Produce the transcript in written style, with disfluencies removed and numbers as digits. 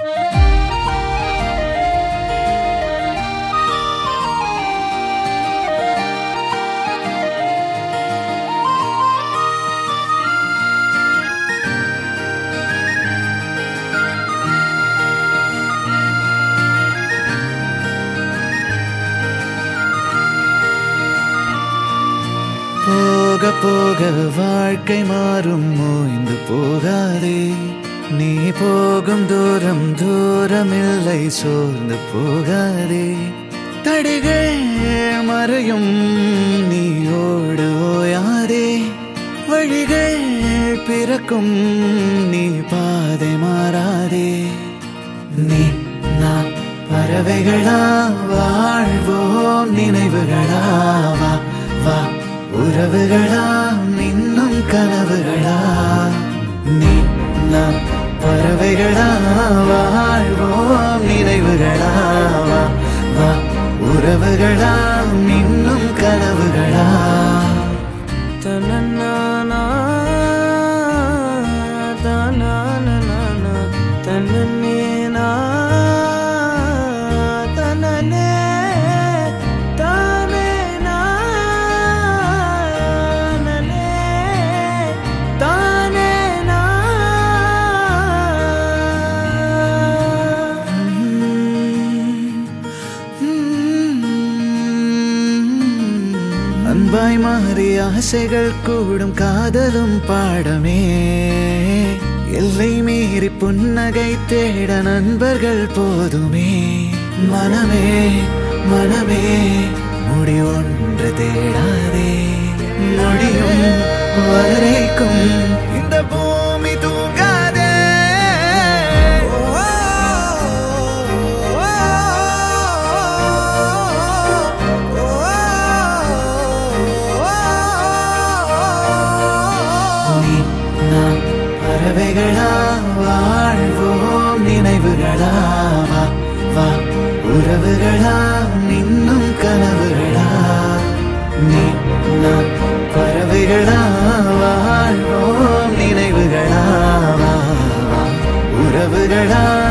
போக போக வாழ்க்கை மாறும் ஓய்ந்து போகாதே நீ போகும் தூரம் தூரமில்லை சோர்ந்து போகாதே தடைகள் மறையும் நீ ஓடு ஓயாதே வழிகள் பிறக்கும் நீ பாதை மாறாதே நீ நான் பறவைகளா வாழ்வோம் நினைவுகளா வா வா உறவுகளா இன்னும் கனவுகளா நீ நாம் பறவைகளா வாழ்வோம் நினைவுகளா வா வா உறவுகளா இன்னும் கனவுகளா தனநானா தனநானா தனனேனா தனனே தானேனா நனே தானேனா அன்பாய் மாறி ஆசைகள் கூடும் காதலும் பாடமே எல்லை மீறி புன்னகை தேட நண்பர்கள் போதுமே மனமே மனமே முடி ஒன்று தேடாதே முடியும் வரைக்கும் இந்த பூமி தூங்காதே நீ நாம் பறவைகளா வாழ்வோம் நினைவுகளா வா வா உறவுகளா இன்னும் கனவுகளா நீ நாம் பறவைகளா வாழ்வோம் நினைவுகளா வா வா உறவுகளா